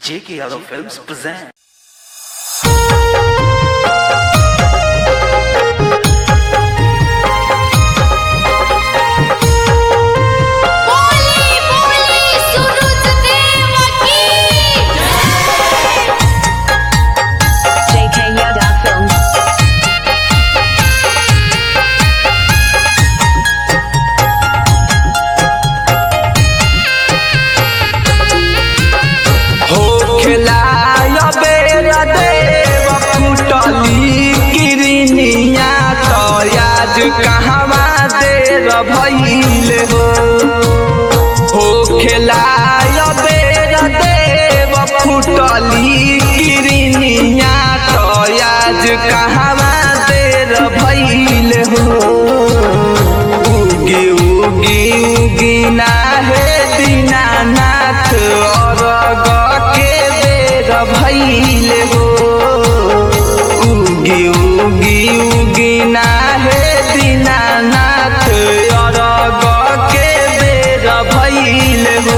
J.K. Yadav Films present. कहवा देर भइल हो खेलाय बेर देव फुटली किरनिया तो आज कहवा देर भइल हो उगी उगी उगी ना हे दीनानाथ अरग के बेर भइल हो उगी उगी उगी ना हे दीनानाथ अरग के बेर भइल हो।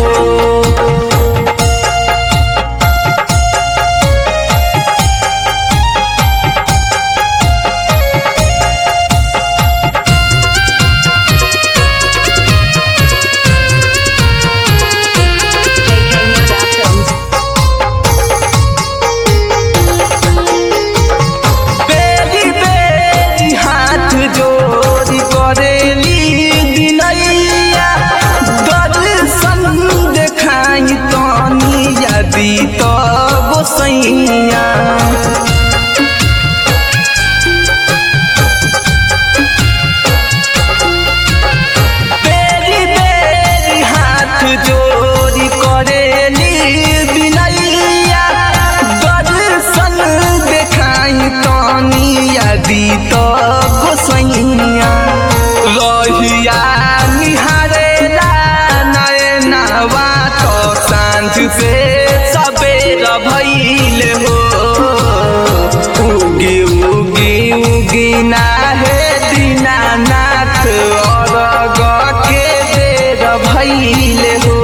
तो गोसैया बेरी बेरी हाथ जोड़ी करेली बिनैया दर्शन देखाई तनी यदि तो गोसैया रहिया निहारेला नयनवा तो सांझ से सबेर भइल हो उगी उगी उगी ना हे दीनानाथ अरग के बेर भइल हो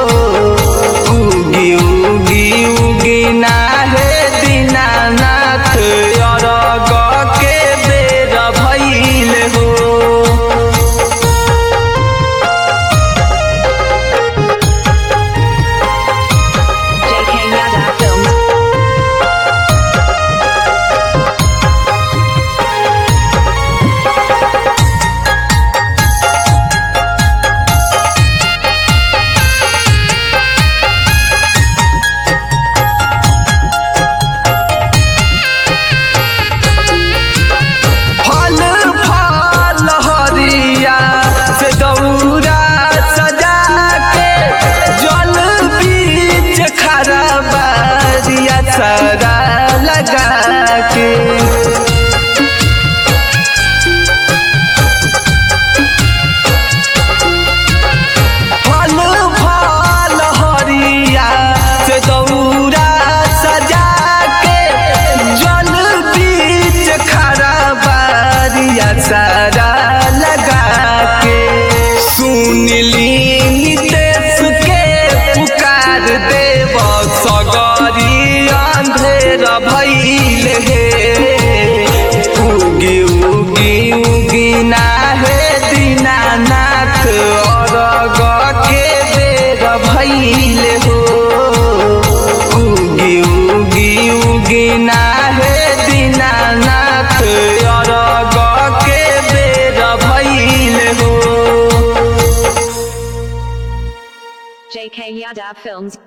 उगी उगी उगी ना हे दीनानाथ अरग के बेर भइल हो। सदा लगा के फल फल हरिया से दौरा सजा के जल बीच खड़ा बारिया सदा लगा के सुनली नितेश के पुकार देव सगरी अंधेर भइल हे उगी उगी उगी ना हे दीनानाथ अरग के बेर भइल हो उगी उगी उगी ना हे दीनानाथ अरग के बेर भइल हो। JK Yadav Films